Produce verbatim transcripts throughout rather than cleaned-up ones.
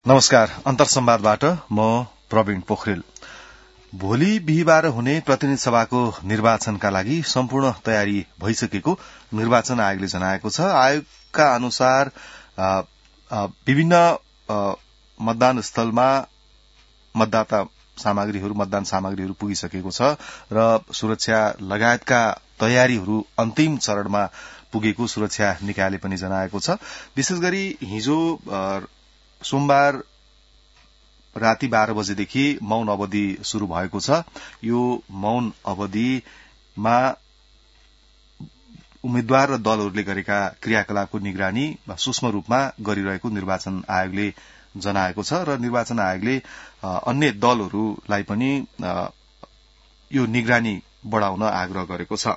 नमस्कार, अन्तर्संवादबाट म प्रवीण पोखरेल। भोलि बिहीबार हुने प्रतिनिधि सभाको निर्वाचनका लागि सम्पूर्ण तयारी भइसकेको निर्वाचन आयोगले जनाएको छ। आयोगका अनुसार विभिन्न मतदान स्थलमा मतदाता सामग्रीहरू मतदान सामग्रीहरू पुगिसकेको छ र सुरक्षा लगायतका तयारीहरू अन्तिम चरणमा पुगेको सुरक्षा निकायले पनि जनाएको छ। विशेष गरी हिजो सोमबार राति बाह्र बजेदेखि मौन अवधि शुरू भएको छ। यो मौन अवधिमा उम्मेद्वार र दलहरूले गरेका क्रियाकलापको निगरानी सूक्ष्म रूपमा गरिरहेको निर्वाचन आयोगले जनाएको छ र निर्वाचन आयोगले अन्य दलहरूलाई पनि यो निगरानी बढ़ाउन आग्रह गरेको छ।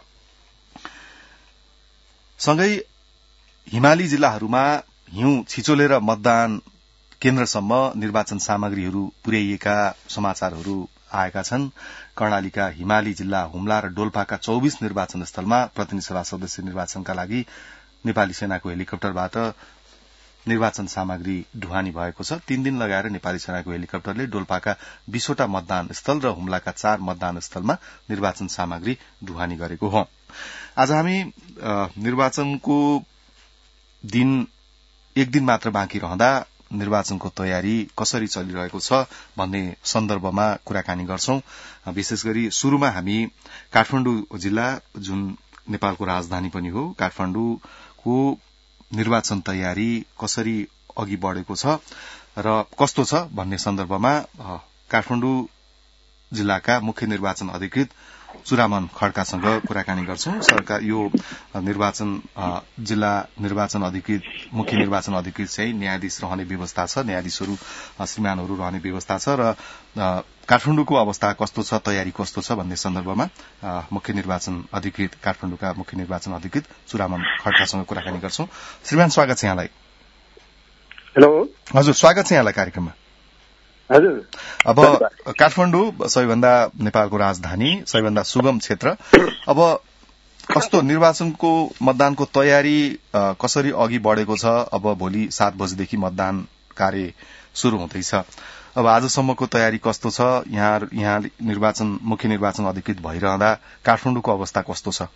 सँगै हिमाली जिल्लाहरूमा हिउँ छिचोलेर मतदान केन्द्रसम्म निर्वाचन सामग्रीहरू पुर्याइएका समाचारहरू आएका छन्। कर्णालीका हिमाली जिल्ला हुम्ला र डोल्पाका चौबीस निर्वाचन स्थलमा प्रतिनिधि सभा सदस्य निर्वाचनका लागि नेपाली सेनाको हेलिकप्टरबाट निर्वाचन सामग्री ढुवानी भएको छ। तीन दिन लगाएर नेपाली सेनाको हेलिकप्टरले डोल्पाका बीसवटा मतदान स्थल र हुम्लाका चार मतदान स्थलमा निर्वाचन सामग्री ढुवानी गरेको हो। आज हामी निर्वाचनको दिन एक दिन मात्र बाँकी रहँदा निर्वाचनको तयारी कसरी चलिरहेको छ भन्ने सन्दर्भमा कुराकानी गर्छौं। विशेष गरी शुरूमा हामी काठमाडौँ जिल्ला जुन नेपालको राजधानी पनि हो, काठमाडौँको निर्वाचन तयारी कसरी अघि बढ़ेको छ र कस्तो छ भन्ने सन्दर्भमा काठमाडौँ जिल्लाका मुख्य निर्वाचन अधिकृत चुरामन खड्कासँग कुराकानी गर्छौं। सरकार यो निर्वाचन जिल्ला निर्वाचन अधिकृत मुख्य निर्वाचन अधिकृत चाहिँ न्यायाधीश रहने व्यवस्था छ, न्यायाधीशहरू श्रीमानहरू रहने व्यवस्था छ र काठमाडौँको अवस्था कस्तो छ, तयारी कस्तो छ भन्ने सन्दर्भमा मुख्य निर्वाचन अधिकृत काठमाडौँका मुख्य निर्वाचन अधिकृत चुरामन खड्कासँग कुराकानी गर्छौं। श्रीमान, स्वागत छ यहाँलाई। हेलो हजुर, स्वागत छ यहाँलाई कार्यक्रममा। हजुर। अब काठमाडौँ सबैभन्दा नेपालको राजधानी, सबैभन्दा सुगम क्षेत्र। अब कस्तो निर्वाचनको मतदानको तयारी कसरी अघि बढ़ेको छ? अब भोलि सात बजेदेखि मतदान कार्य शुरू हुँदैछ। अब आजसम्मको तयारी कस्तो छ? यहाँ यहाँ निर्वाचन मुख्य निर्वाचन अधिकृत भइरहँदा काठमाडौँको अवस्था कस्तो छ?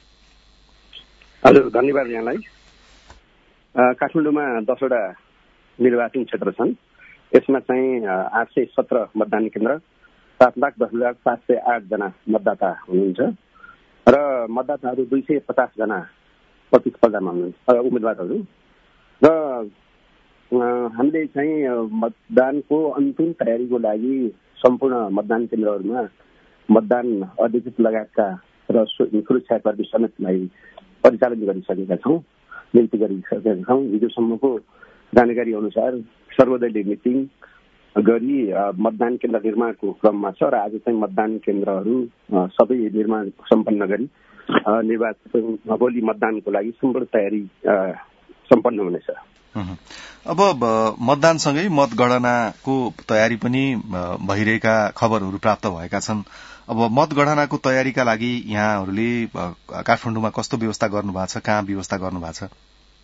हजुर, धन्यवाद यहाँलाई। काठमाडौँमा दसवटा निर्वाचन क्षेत्र छन्। यसमा चाहिँ आठ सय सत्र मतदान केन्द्र, सात लाख दस हजार सात सय आठ जना मतदाता हुनुहुन्छ र मतदाताहरू दुई सय पचास जना प्रतिस्पर्धामा हुनुहुन्छ उम्मेद्वारहरू। र हामीले चाहिँ मतदानको अन्तिम तयारीको लागि सम्पूर्ण मतदान केन्द्रहरूमा मतदान अधिकृत लगायतका र सुरक्षाकर्मी समेतलाई परिचालन गरिसकेका छौँ, नियुक्ति गरिसकेका छौँ। हिजोसम्मको जानकारी अनुसार सर्वदलीय मिटिङ गरी मतदान केन्द्र निर्माणको क्रममा छ र आज चाहिँ मतदान केन्द्रहरू सबै निर्माण सम्पन्न गरी निर्वाचन भोलि मतदानको लागि सम्पूर्ण तयारी सम्पन्न हुनेछ। अब मतदानसँगै मतगणनाको तयारी पनि भइरहेका खबरहरू प्राप्त भएका छन्। अब मतगणनाको तयारीका लागि यहाँहरूले काठमाडौँमा कस्तो व्यवस्था गर्नुभएको छ, कहाँ व्यवस्था गर्नुभएको छ?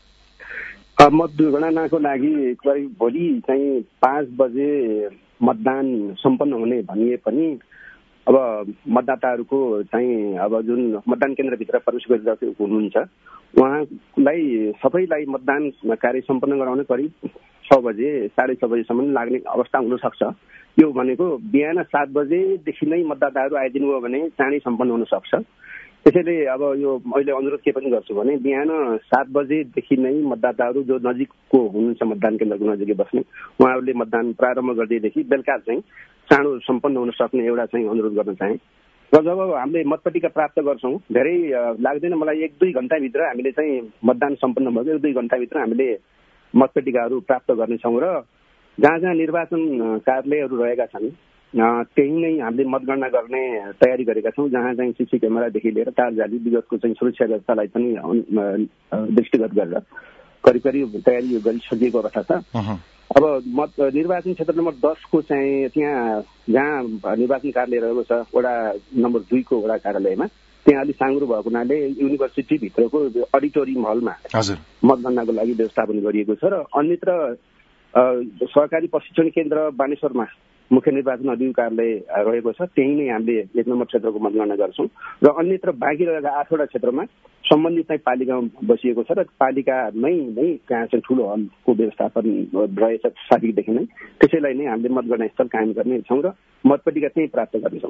मतगणनाको लागि भोलि चाहिँ पाँच बजे मतदान सम्पन्न हुने भनिए पनि अब मतदाताहरूको चाहिँ अब जुन मतदान केन्द्रभित्र प्रवेश गरिरहेको हुनुहुन्छ उहाँलाई सबैलाई मतदान कार्य सम्पन्न गराउने करिब छ बजे साढे छ बजेसम्म लाग्ने अवस्था हुन सक्छ। यो भनेको बिहान सात बजेदेखि नै मतदाताहरू आइदिनु भयो भने चाँडै सम्पन्न हुन सक्छ। त्यसैले अब यो मैले अनुरोध के पनि गर्छु भने बिहान सात बजेदेखि नै मतदाताहरू जो नजिकको हुनुहुन्छ मतदान केन्द्रको नजिकै बस्ने उहाँहरूले मतदान प्रारम्भ गरिदिएदेखि बेलुका चाहिँ चाँडो सम्पन्न हुन सक्ने एउटा चाहिँ अनुरोध गर्न चाहे। र जब हामीले मतपत्रिका प्राप्त गर्छौँ धेरै लाग्दैन मलाई, एक दुई घण्टाभित्र हामीले चाहिँ मतदान सम्पन्न भएको एक दुई घण्टाभित्र हामीले मतपत्रिकाहरू प्राप्त गर्नेछौँ र जहाँ जहाँ निर्वाचन कार्यालयहरू रहेका छन् त्यही नै हामीले मतगणना गर्ने तयारी गरेका छौँ। जहाँ चाहिँ सिसी क्यामेरादेखि लिएर तारजाली विगतको चाहिँ सुरक्षा व्यवस्थालाई पनि दृष्टिगत गरेर करिब करिब तयारी गरिसकिएको अवस्था छ। अब मत निर्वाचन क्षेत्र नम्बर दसको चाहिँ त्यहाँ जहाँ निर्वाचन कार्यालय रहेको छ वडा नम्बर दुईको वडा कार्यालयमा त्यहाँ अलिक साँग्रो भएको हुनाले युनिभर्सिटीभित्रको अडिटोरियम हलमा मतगणनाको लागि व्यवस्थापन गरिएको छ र अन्यत्र सहकारी प्रशिक्षण केन्द्र बानेश्वरमा मुख्य निर्वाचन अधिकारी कार्यालय रहेको छ, त्यही नै हामीले एक नम्बर क्षेत्रको मतगणना गर्छौँ र अन्यत्र बाँकी रहेका आठवटा क्षेत्रमा सम्बन्धित चाहिँ पालिकामा बसिएको छ र पालिकामै नै त्यहाँ चाहिँ ठुलो हलको व्यवस्थापन रहेछ साथीदेखि नै, त्यसैलाई नै हामीले मतगणना स्थल कायम गर्नेछौँ र मतपेटिका त्यही प्राप्त गर्नेछौँ।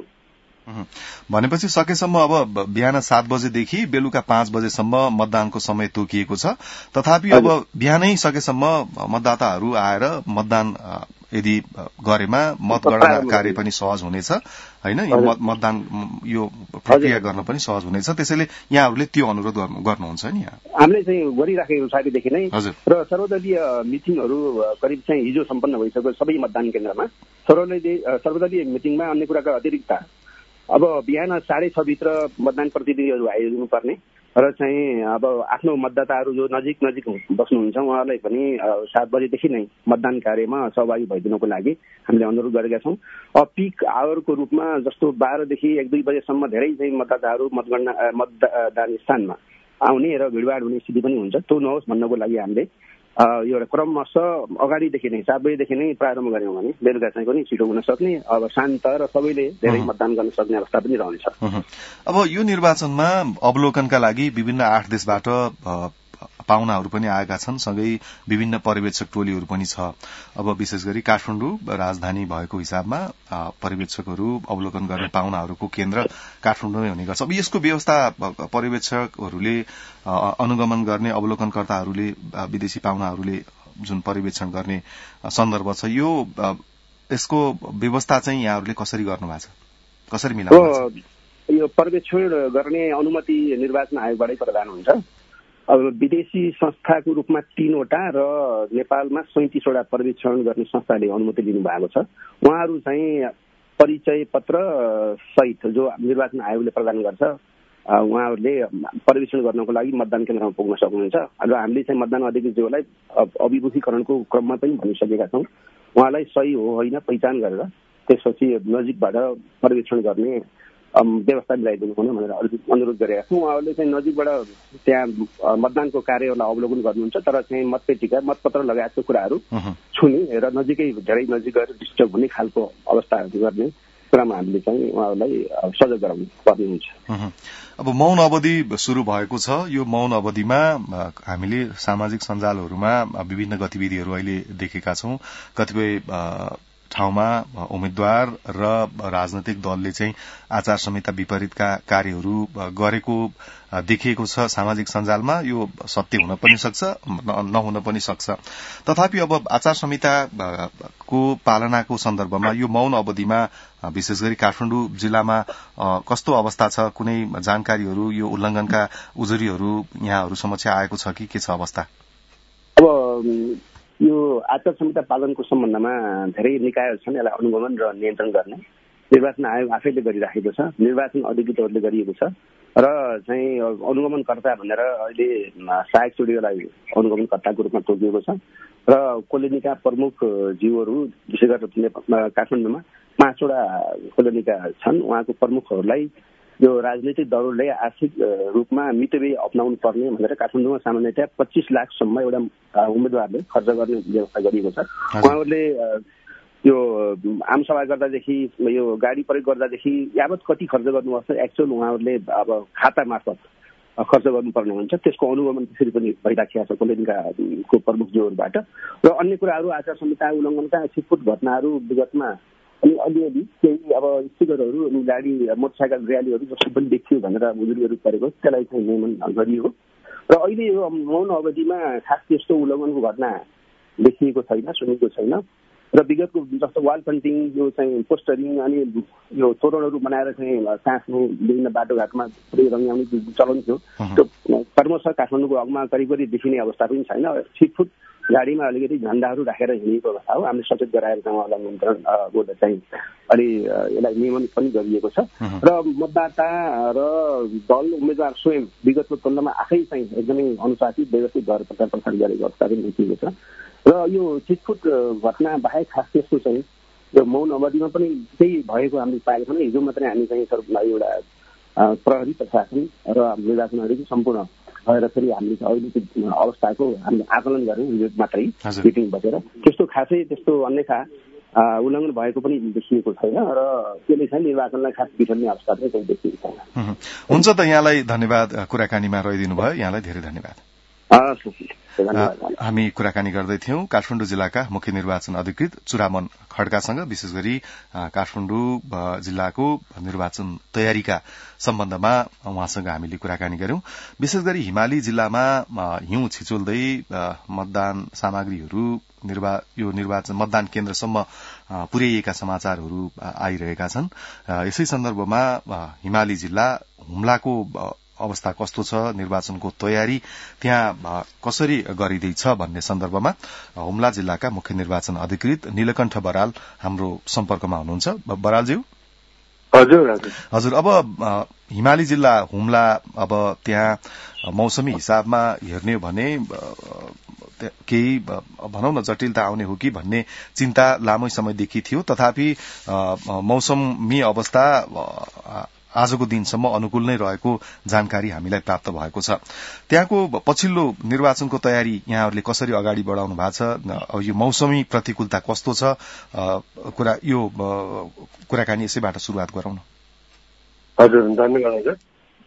भनेपछि सकेसम्म अब बिहान सात बजेदेखि बेलुका पाँच बजेसम्म मतदानको समय तोकिएको छ, तथापि अब बिहानै सकेसम्म मतदाताहरू आएर मतदान यदि गरेमा मतगणना कार्य पनि सहज हुनेछ हैन, मतदान यो प्रक्रिया गर्न पनि सहज हुनेछ, त्यसैले यहाँहरूले त्यो अनुरोध गर्नुहुन्छ नि? हामीले चाहिँ गरिराखेको साथीदेखि नै र सर्वदलीय मिटिङहरू करिब चाहिँ हिजो सम्पन्न भइसक्यो सबै मतदान केन्द्रमा। सर्वदलीय सर्वदलीय मिटिङमा अन्य कुराका अतिरिक्त अब बिहान साढे छ भित्र मतदान प्रतिनिधिहरू आइदिनु पर्ने र चाहिँ अब आफ्नो मतदाताहरू जो नजिक नजिक बस्नुहुन्छ उहाँलाई पनि सात बजेदेखि नै मतदान कार्यमा सहभागी भइदिनको लागि हामीले अनुरोध गरेका छौँ। अब पिक आवरको रूपमा जस्तो बाह्रदेखि एक दुई बजेसम्म धेरै चाहिँ मतदाताहरू मतगणना मतदान स्थानमा आउने र भिडभाड हुने स्थिति पनि हुन्छ, त्यो नहोस् भन्नको लागि हामीले एउटा क्रमशः अगाडिदेखि नै सात बजेदेखि नै प्रारम्भ गऱ्यौँ भने बेलुका चाहिँ पनि छिटो हुन सक्ने, अब शान्त र सबैले धेरै मतदान गर्न सक्ने अवस्था पनि रहन्छ। अब यो निर्वाचनमा अवलोकनका लागि विभिन्न आठ देशबाट पाहुनाहरू पनि आएका छन्, सँगै विभिन्न पर्यवेक्षक टोलीहरू पनि छ। अब विशेष गरी काठमाडौँ राजधानी भएको हिसाबमा पर्यवेक्षकहरू अवलोकन गर्ने पाहुनाहरूको केन्द्र काठमाडौँमै हुने गर्छ। अब यसको व्यवस्था पर्यवेक्षकहरूले अनुगमन गर्ने अवलोकनकर्ताहरूले विदेशी पाहुनाहरूले जुन पर्यवेक्षण गर्ने सन्दर्भ छ, यो यसको व्यवस्था चाहिँ यहाँहरूले कसरी गर्नु भएको छ, कसरी मिलाउनु? यो पर्यवेक्षण गर्ने अनुमति निर्वाचन आयोगबाटै प्रदान हुन्छ। अब विदेशी संस्थाको रूपमा तीनवटा र नेपालमा सैंतीसवटा पर्यवेक्षण गर्ने संस्थाले अनुमति लिनु भएको छ। उहाँहरू चाहिँ परिचय पत्र सहित जो निर्वाचन आयोगले प्रदान गर्छ उहाँहरूले पर्यवेक्षण गर्नको लागि मतदान केन्द्रमा पुग्न सक्नुहुन्छ र हामीले चाहिँ मतदान अधिकारीज्यूलाई अभिमुखीकरणको क्रममा पनि भनिसकेका छौँ। उहाँलाई सही हो होइन पहिचान गरेर त्यसपछि नजिकबाट पर्यवेक्षण गर्ने व्यवस्था मिलाइदिनु हुन भनेर अनुरोध गरेका छौँ। उहाँहरूले चाहिँ नजिकबाट त्यहाँ मतदानको कार्यहरूलाई अवलोकन गर्नुहुन्छ, तर चाहिँ मतपेटिका मतपत्र लगायतको कुराहरू छुने र नजिकै धेरै नजिक गएर डिस्टर्ब हुने खालको अवस्थाहरू गर्ने कुरामा हामीले चाहिँ उहाँहरूलाई सजग गराउनु पर्ने हुन्छ। अब मौन अवधि सुरु भएको छ, यो मौन अवधिमा हामीले सामाजिक सञ्जालहरूमा विभिन्न गतिविधिहरू अहिले देखेका छौं। कतिपय ठाउँमा उम्मेद्वार र राजनैतिक दलले चाहिँ आचार संहिता विपरीतका कार्यहरू गरेको देखिएको छ सामाजिक सञ्जालमा। यो सत्य हुन पनि सक्छ, नहुन पनि सक्छ। तथापि अब आचार संहिताको पालनाको सन्दर्भमा यो मौन अवधिमा विशेष गरी काठमाडौँ जिल्लामा कस्तो अवस्था छ, कुनै जानकारीहरू, यो उल्लंघनका उजुरीहरू यहाँहरू समक्ष आएको छ कि के छ अवस्था? अब यो आचार संहिता पालनको सम्बन्धमा धेरै निकायहरू छन्, यसलाई अनुगमन र नियन्त्रण गर्ने। निर्वाचन आयोग आफैले गरिराखेको छ, निर्वाचन अधिकृतहरूले गरिएको छ र चाहिँ अनुगमनकर्ता भनेर अहिले सहायक चुडियोलाई अनुगमनकर्ताको रूपमा तोकिएको छ र कोलोनीका प्रमुख जीवहरू विशेष गरेर काठमाडौँमा पाँचवटा कोलोनीका छन्। उहाँको प्रमुखहरूलाई यो राजनैतिक दलहरूले आर्थिक रूपमा मितव्यय अप्नाउनु पर्ने भनेर काठमाडौँमा सामान्यतया पच्चीस लाखसम्म एउटा उम्मेद्वारले खर्च गर्ने व्यवस्था गरिएको छ। उहाँहरूले यो आमसभा गर्दादेखि यो गाडी प्रयोग गर्दादेखि यावत कति खर्च गर्नुपर्छ एक्चुअल उहाँहरूले अब खाता मार्फत खर्च गर्नुपर्ने हुन्छ। त्यसको अनुगमन त्यसरी पनि भइराखेको छ कोलोनीको प्रमुख जीवहरूबाट। र अन्य कुराहरू आचार संहिता उल्लङ्घनका छिटपुट घटनाहरू विगतमा अनि अलिअलि केही अब स्टिकरहरू अनि गाडी मोटरसाइकल र्यालीहरू जस्तो पनि देखियो भनेर उजुरीहरू परेको, त्यसलाई चाहिँ नियमन गरियो। र अहिले यो मौन अवधिमा खास त्यस्तो उल्लङ्घनको घटना देखिएको छैन, सुनेको छैन। र विगतको जस्तो वाल पेन्टिङ, यो चाहिँ पोस्टरिङ अनि यो तोरणहरू बनाएर चाहिँ साँच्ने विभिन्न बाटोघाटमा रङ्ग्याउने चलन थियो, त्यो क्रमशः काठमाडौँको हकमा करिब करिब देखिने अवस्था पनि छैन। छिटफुट गाडीमा अलिकति झण्डाहरू राखेर हिँडेको अवस्था हो। हामीले सचेत गराएर चाहिँ उहाँलाई नियन्त्रण चाहिँ अलि यसलाई नियमन पनि गरिएको छ। र मतदाता र दल उम्मेद्वार स्वयं विगतको तुलनामा आफै चाहिँ एकदमै अनुशासित व्यवस्थित भएर प्रचार प्रसार गरेको अवस्था पनि देखिएको छ। र यो छिटफुट घटना बाहेक खास त्यस्तो चाहिँ यो मौन अवधिमा पनि केही भएको हामीले पाएका छौँ। हिजो मात्रै हामी चाहिँ एउटा प्रहरी प्रशासन र निर्वाचन सम्पूर्ण भएर फेरि हामीले अहिलेको अवस्थाको हामीले आकलन गर्यौँ यो मात्रै मिटिङ बसेर। त्यस्तो खासै त्यस्तो अन्यथा उल्लङ्घन भएको पनि देखिएको छैन र त्यसले चाहिँ निर्वाचनलाई खास बिथर्ने अवस्था चाहिँ कहीँ देखिएको छैन। हुन्छ त, यहाँलाई धन्यवाद, कुराकानीमा रहिदिनु भयो, यहाँलाई धेरै धन्यवाद। हामी कुराकानी गर्दै थियौं काठमाडौँ जिल्लाका मुख्य निर्वाचन अधिकृत चुरामन खड्कासँग, विशेष गरी काठमाडौँ जिल्लाको निर्वाचन तयारीका सम्बन्धमा उहाँसँग हामीले कुराकानी गर्यौं। विशेष गरी हिमाली जिल्लामा हिउँ छिचोल्दै मतदान सामग्रीहरू यो निर्वाचन मतदान केन्द्रसम्म पुर्याइएका समाचारहरू आइरहेका छन्। यसै सन्दर्भमा हिमाली जिल्ला हुम्लाको अवस्था कस्तो छ, निर्वाचनको तयारी त्यहाँ कसरी गरिँदैछ भन्ने सन्दर्भमा हुम्ला जिल्लाका मुख्य निर्वाचन अधिकृत नीलकण्ठ बराल हाम्रो सम्पर्कमा हुनुहुन्छ। बरालज्यू। हजुर हजुर हजुर अब हिमाली जिल्ला हुम्ला, अब त्यहाँ मौसमी हिसाबमा हेर्ने हो भने केही भनौं न जटिलता आउने हो कि भन्ने चिन्ता लामो समयदेखि थियो, तथापि मौसमी अवस्था आजको दिनसम्म अनुकूल नै रहेको जानकारी हामीलाई प्राप्त भएको छ। त्यहाँको पछिल्लो निर्वाचनको तयारी यहाँहरूले कसरी अगाडि बढाउनु भएको छ, यो मौसमी प्रतिकूलता कस्तो छ, कुरा यो कुराकानी यसैबाट सुरुवात गरौँ न। हजुर धन्यवाद हजुर।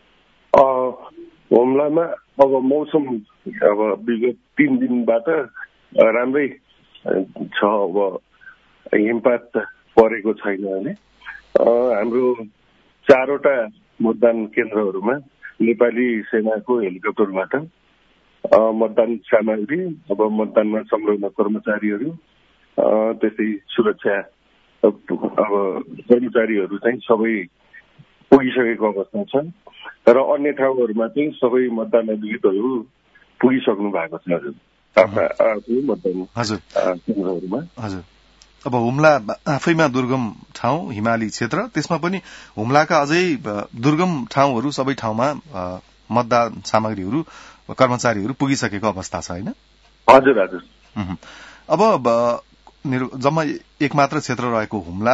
हुम्लामा अब मौसम अब विगत तीन दिनबाट राम्रै छ, अब हिमपात परेको छैन भने हाम्रो चारवटा मतदान केन्द्रहरूमा नेपाली सेनाको हेलिकप्टरबाट मतदान सामग्री, अब मतदानमा संलग्न कर्मचारीहरू, त्यस्तै सुरक्षा अब कर्मचारीहरू चाहिँ सबै पुगिसकेको अवस्था छ र अन्य ठाउँहरूमा चाहिँ सबै मतदान अधिकृतहरू पुगिसक्नु भएको छ हजुर आफ्नो मतदान केन्द्रहरूमा। हजुर अब हुम्ला आफैमा दुर्गम ठाउँ, हिमाली क्षेत्र, त्यसमा पनि हुम्लाका अझै दुर्गम ठाउँहरू सबै ठाउँमा मतदान सामग्रीहरू कर्मचारीहरू पुगिसकेको अवस्था छ होइन? हजुर हजुर। अब जम्मा एक मात्र क्षेत्र रहेको हुम्ला,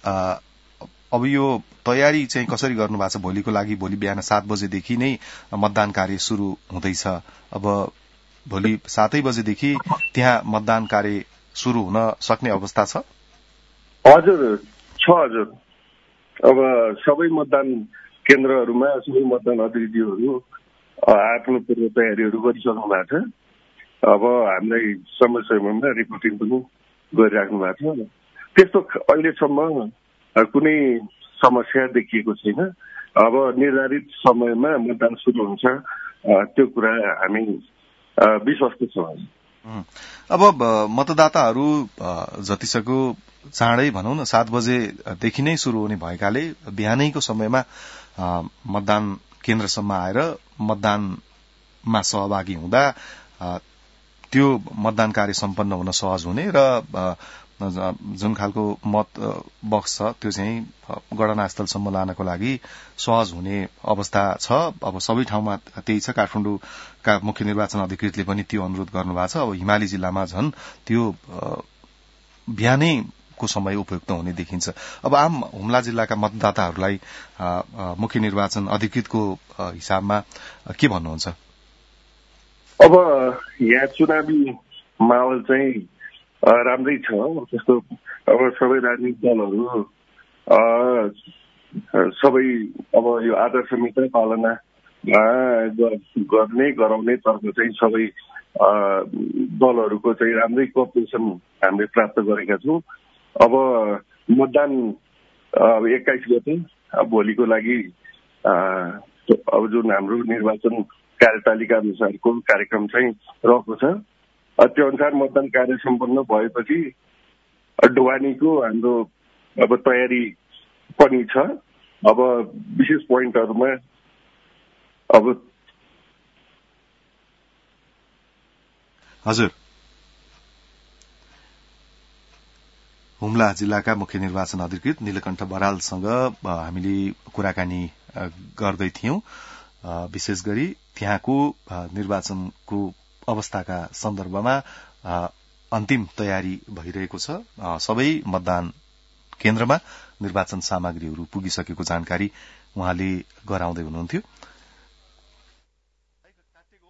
अब यो तयारी चाहिँ कसरी गर्नु भएको छ? भोलिको लागि भोलि बिहान सात बजेदेखि नै मतदान कार्य शुरू हुँदैछ। अब भोलि सातै बजेदेखि त्यहाँ मतदान कार्य शुरू हुन सक्ने अवस्था छ? हजुर छ हजुर। अब सबै मतदान केन्द्रहरूमा सबै मतदान अधिकारीहरू आफ्नो पूर्व तयारीहरू गरिसक्नु भएको छ। अब हामीलाई समय समयमा रिपोर्टिङ पनि गरिराख्नु भएको छ। त्यस्तो अहिलेसम्म कुनै समस्या देखिएको छैन। अब निर्धारित समयमा मतदान सुरु हुन्छ, त्यो कुरा हामी विश्वस्त छौँ। अब मतदाताहरू जतिसक्दो चाँडै भनौँ न सात बजेदेखि नै शुरू हुने भएकाले बिहानैको समयमा मतदान केन्द्रसम्म आएर मतदानमा सहभागी हुँदा त्यो मतदान कार्य सम्पन्न हुन सहज हुने र जुन खालको मत बक्स छ त्यो चाहिँ गणना स्थलसम्म लानको लागि सहज हुने अवस्था छ। अब सबै ठाउँमा त्यही छ। काठमाडौँका मुख्य निर्वाचन अधिकृतले पनि त्यो अनुरोध गर्नुभएको छ। अब हिमाली जिल्लामा झन् त्यो बिहानैको समय उपयुक्त हुने देखिन्छ। अब आम हुम्ला जिल्लाका मतदाताहरूलाई मुख्य निर्वाचन अधिकृतको हिसाबमा के भन्नुहुन्छ? अब यहाँ चुनावी माहौल चाहिँ राम्रै छ। त्यस्तो अब सबै राजनीतिक दलहरू सबै अब यो आदर्श संहिता पालना गर्ने गराउने तर्फ चाहिँ सबै दलहरूको चाहिँ राम्रै कोअपरेसन हामीले प्राप्त गरेका छौँ। अब मतदान एक्काइस गते भोलिको लागि अब जुन हाम्रो निर्वाचन कार्यतालिका अनुसारको कार्यक्रम चाहिँ रहेको छ, त्यो अनुसार मतदान कार्य सम्पन्न भएपछि ढुवानीको हाम्रो अब तयारी पनि छ। अब विशेष पोइन्टहरूमा अब हजुर हुम्ला जिल्लाका मुख्य निर्वाचन अधिकृत नीलकण्ठ बरालसँग हामीले कुराकानी गर्दै थियौं। विशेष गरी त्यहाँको निर्वाचनको अवस्थाका सन्दर्भमा अन्तिम तयारी भइरहेको छ। सबै मतदान केन्द्रमा निर्वाचन सामग्रीहरू पुगिसकेको जानकारी उहाँले गराउँदै हुनुहुन्थ्यो।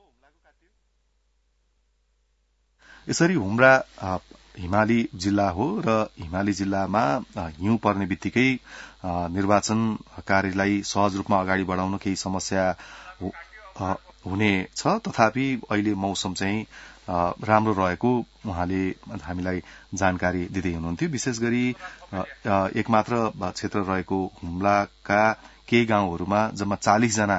यसरी हुम्रा हिमाली जिल्ला हो र हिमाली जिल्लामा हिउँ पर्ने बित्तिकै निर्वाचन कार्यलाई सहज रूपमा अगाडि बढाउन केही समस्या हुने छ, तथापि अहिले मौसम चाहिँ राम्रो रहेको उहाँले हामीलाई जानकारी दिँदै हुनुहुन्थ्यो। विशेष गरी एकमात्र क्षेत्र रहेको हुम्लाका केही गाउँहरूमा जम्मा चालिस जना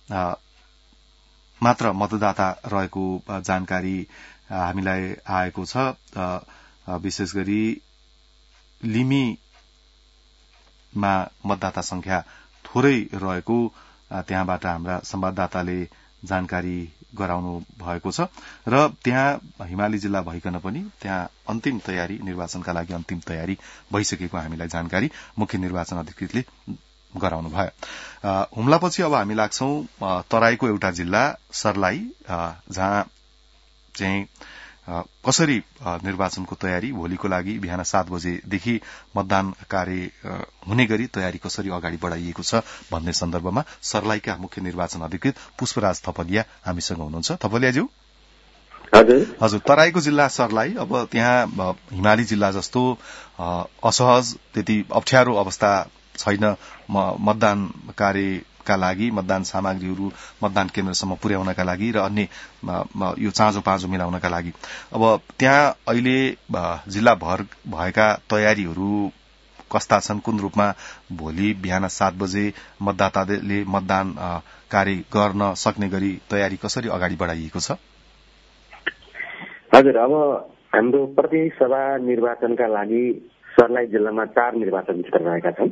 मात्र मतदाता रहेको जानकारी हामीलाई आएको छ। विशेष गरी लिमीमा मतदाता संख्या थोरै रहेको त्यहाँबाट हाम्रा संवाददाताले जानकारी गराउनु भएको छ र त्यहाँ हिमाली जिल्ला भइकन पनि त्यहाँ अन्तिम तयारी निर्वाचनका लागि अन्तिम तयारी भइसकेको हामीलाई जानकारी मुख्य निर्वाचन अधिकृतले गराउनु भयो। हुम्लापछि अब हामी लाग्छौं तराईको एउटा जिल्ला सर्लाही, जहाँ चाहिँ कसरी निर्वाचनको तयारी भोलिको लागि बिहान सात बजेदेखि मतदान कार्य हुने गरी तयारी कसरी अगाडि बढ़ाइएको छ भन्ने सन्दर्भमा सर्लाहीका मुख्य निर्वाचन अधिकृत पुष्पराज थपलिया हामीसँग हुनुहुन्छ। थपलियाज्यू, हजुर हजुर तराईको जिल्ला सर्लाही, अब त्यहाँ हिमाली जिल्ला जस्तो असहज त्यति अप्ठ्यारो अवस्था छैन मतदान कार्यका लागि, मतदान सामग्रीहरू मतदान केन्द्रसम्म पुर्याउनका लागि र अन्य यो चाँजो पाँजो मिलाउनका लागि। अब त्यहाँ अहिले जिल्लाभर भएका तयारीहरू कस्ता छन्? कुन रूपमा भोलि बिहान सात बजे मतदाताले मतदान कार्य गर्न सक्ने गरी तयारी कसरी अगाडि बढ़ाइएको छ? हजुर, अब हाम्रो प्रदेश सभा निर्वाचनका लागि सर्लाही जिल्लामा चार निर्वाचन क्षेत्र रहेका छन्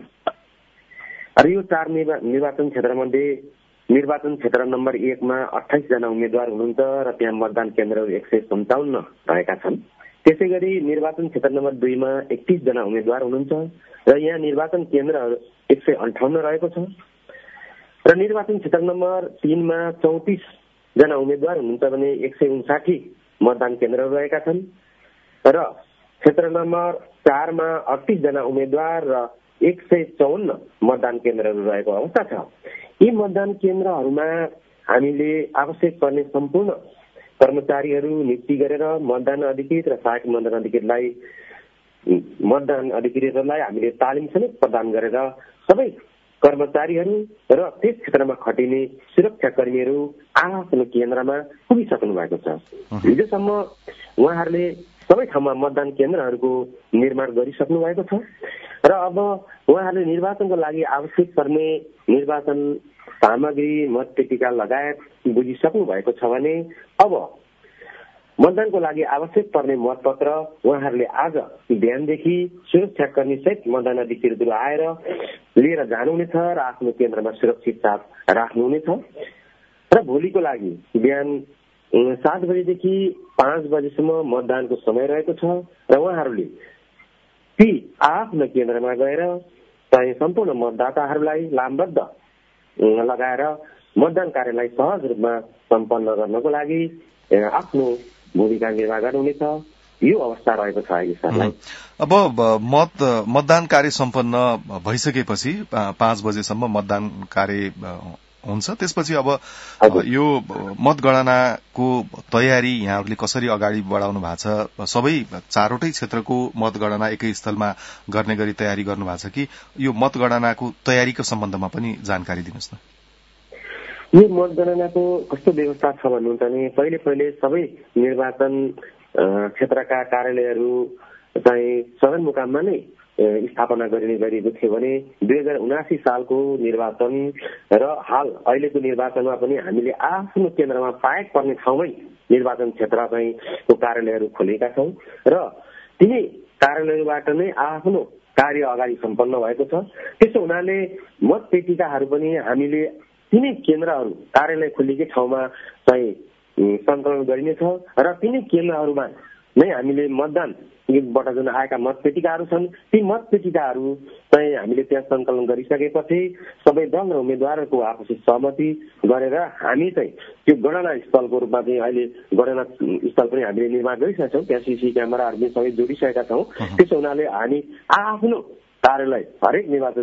र यो चार निर्वाचन क्षेत्रमध्ये निर्वाचन क्षेत्र नम्बर एकमा अठाइस जना उम्मेद्वार हुनुहुन्छ र त्यहाँ मतदान केन्द्रहरू एक सय सन्ताउन्न रहेका छन्। त्यसै गरी निर्वाचन क्षेत्र नम्बर दुईमा एकतीस जना उम्मेद्वार हुनुहुन्छ र यहाँ निर्वाचन केन्द्रहरू एक सय अन्ठाउन्न रहेको छ र निर्वाचन क्षेत्र नम्बर तीनमा चौतिस जना उम्मेद्वार हुनुहुन्छ भने एक सय उन्साठी मतदान केन्द्रहरू रहेका छन् र क्षेत्र नम्बर चारमा अडतिस जना उम्मेद्वार र एक सय चौन्न मतदान केन्द्रहरू रहेको अवस्था छ। यी मतदान केन्द्रहरूमा हामीले आवश्यक पर्ने सम्पूर्ण कर्मचारीहरू नियुक्ति गरेर मतदान अधिकृत र सहायक मतदान अधिकृतलाई मतदान अधिकृतहरूलाई हामीले तालिम समेत प्रदान गरेर सबै कर्मचारीहरू र त्यस क्षेत्रमा खटिने सुरक्षाकर्मीहरू आफ्नो केन्द्रमा पुगिसक्नु भएको छ। हिजोसम्म उहाँहरूले सबै ठाउँमा मतदान केन्द्रहरूको निर्माण गरिसक्नु भएको छ र अब उहाँहरूले निर्वाचनको लागि आवश्यक पर्ने निर्वाचन सामग्री मतपेटिका लगायत बुझिसक्नु भएको छ भने अब मतदानको लागि आवश्यक पर्ने मतपत्र उहाँहरूले आज बिहानदेखि सुरक्षाकर्मी सहित मतदान अधिकृतहरू आएर लिएर जानुहुनेछ र आफ्नो केन्द्रमा सुरक्षित साथ राख्नुहुनेछ र भोलिको लागि बिहान सात बजेदेखि पाँच बजेसम्म मतदानको समय रहेको छ र उहाँहरूले ती आफ्नो केन्द्रमा गएर चाहिँ सम्पूर्ण मतदाताहरूलाई लामबद्ध लगाएर मतदान कार्यलाई सहज रूपमा सम्पन्न गर्नको लागि आफ्नो भूमिका निर्वाह गर्नुहुनेछ। यो अवस्था रहेको छ अहिले सरलाई। अब मत मतदान कार्य सम्पन्न भइसकेपछि पाँच बजेसम्म मतदान कार्य हुन्छ, त्यसपछि अब यो मतगणनाको तयारी यहाँहरूले कसरी अगाडि बढाउनु भएको छ? सबै चारवटै क्षेत्रको मतगणना एकै स्थलमा गर्ने गरी तयारी गर्नु भएको छ कि यो मतगणनाको तयारीको सम्बन्धमा पनि जानकारी दिनुहोस् न। यो मतगणनाको कस्तो व्यवस्था छ भन्नुहुन्छ भने पहिले पहिले सबै निर्वाचन क्षेत्रका कार्यालयहरू चाहिँ सदरमुकाममा नै स्थापना गरिने गरिएको थियो भने दुई हजार उनासी सालको निर्वाचन र हाल अहिलेको निर्वाचनमा पनि हामीले आफ्नो केन्द्रमा पाएक पर्ने ठाउँमै निर्वाचन क्षेत्र चाहिँ कार्यालयहरू खोलेका छौँ र तिनै कार्यालयबाट नै आफ्नो कार्य अगाडि सम्पन्न भएको छ। त्यसो हुनाले मतपेटिकाहरू पनि हामीले तिनै केन्द्रहरू कार्यालय खोलिएकै ठाउँमा चाहिँ सङ्कलन गरिनेछ र तिनै केन्द्रहरूमा नै हामीले मतदानबाट जुन आएका मतपेटिकाहरू छन् ती मतपेटिकाहरू चाहिँ हामीले त्यहाँ सङ्कलन गरिसकेपछि सबै दल र उम्मेद्वारहरूको आपसी सहमति गरेर हामी चाहिँ त्यो गणना स्थलको रूपमा चाहिँ अहिले गणना स्थल पनि हामीले निर्माण गरिसकेका छौँ। त्यहाँ सिसी क्यामेराहरू पनि सबै जोडिसकेका छौँ। त्यसो हुनाले हामी आफ्नो कार्यालय हरेक निर्वाचन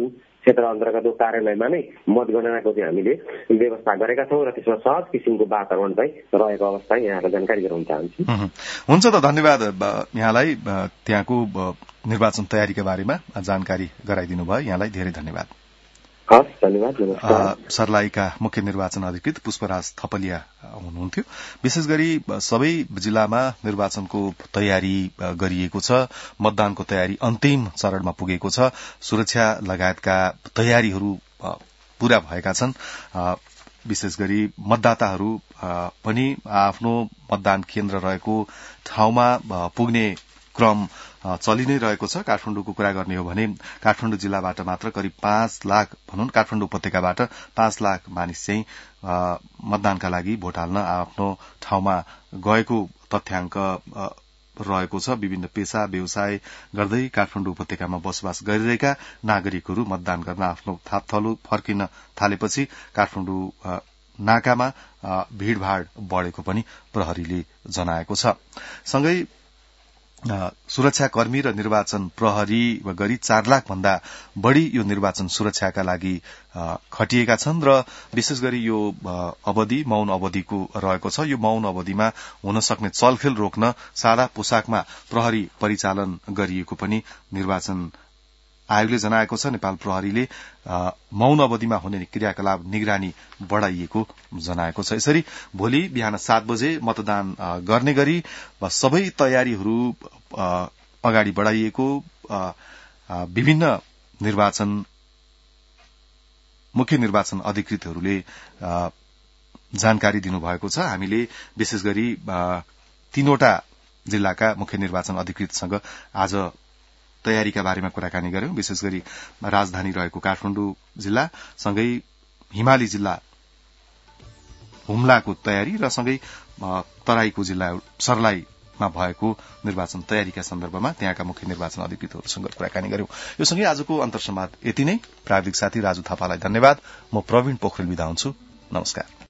क्षेत्र अन्तर्गतको कार्यालयमा नै मतगणनाको चाहिँ हामीले व्यवस्था गरेका छौँ र त्यसमा सहज किसिमको वातावरण चाहिँ रहेको अवस्था यहाँलाई जानकारी गराउन चाहन्छु। हुन्छ त, धन्यवाद यहाँलाई त्यहाँको निर्वाचन तयारीका बारेमा जानकारी गराइदिनु भयो। यहाँलाई धेरै धन्यवाद। हस्, धन्यवाद। सर्लाहीका मुख्य निर्वाचन अधिकृत पुष्पराज थपलिया हुनुहुन्थ्यो। विशेष गरी सबै जिल्लामा निर्वाचनको तयारी गरिएको छ, मतदानको तयारी अन्तिम चरणमा पुगेको छ, सुरक्षा लगायतका तयारीहरू पूरा भएका छन्। विशेष गरी मतदाताहरू पनि आफ्नो मतदान केन्द्र रहेको ठाउँमा पुग्ने क्रम चलि नै रहेको छ। काठमाडौँको कुरा गर्ने हो भने काठमाडौँ जिल्लाबाट मात्र करिब पाँच लाख भनौं काठमाडौँ उपत्यकाबाट पाँच लाख मानिस चाहिँ मतदानका लागि भोट हाल्न आफ्नो ठाउँमा गएको तथ्याङ्क रहेको छ। विभिन्न पेशा व्यवसाय गर्दै काठमाडौँ उपत्यकामा बसोबास गरिरहेका नागरिकहरू मतदान गर्न आफ्नो थापथलो फर्किन थालेपछि काठमाडौँ नाकामा भीड़भाड़ बढ़ेको पनि प्रहरीले जनाएको छ। सँगै सुरक्षाकर्मी र निर्वाचन प्रहरी गरी चार लाख भन्दा बढ़ी यो निर्वाचन सुरक्षाका लागि खटिएका छन् र विशेष गरी यो अवधि मौन अवधिको रहेको छ। यो मौन अवधिमा हुन सक्ने चलखेल रोक्न सादा पोसाकमा प्रहरी परिचालन गरिएको पनि निर्वाचन आयोगले जनाएको छ। नेपाल प्रहरीले मौन अवधिमा हुने क्रियाकलाप निगरानी बढ़ाइएको जनाएको छ। यसरी भोलि बिहान सात बजे मतदान गर्ने गरी सबै तयारीहरू अगाडि बढ़ाइएको विभिन्न निर्वाचन मुख्य निर्वाचन अधिकृतहरूले जानकारी दिनुभएको छ। हामीले विशेष गरी तीनवटा जिल्लाका मुख्य निर्वाचन अधिकृतसँग आज तयारीका बारेमा कुराकानी गर्यौं। विशेष गरी राजधानी रहेको काठमाडौँ जिल्ला सँगै हिमाली जिल्ला हुम्लाको तयारी र सँगै तराईको जिल्ला सर्लाहीमा भएको निर्वाचन तयारीका सन्दर्भमा त्यहाँका मुख्य निर्वाचन अधिकृतहरूसँग कुराकानी गर्यौं। यो सँगै आजको अन्तर्संवाद यति नै। प्राविधिक साथी राजु थापालाई धन्यवाद। म प्रवीण पोखरेल बिदा हुन्छु। नमस्कार।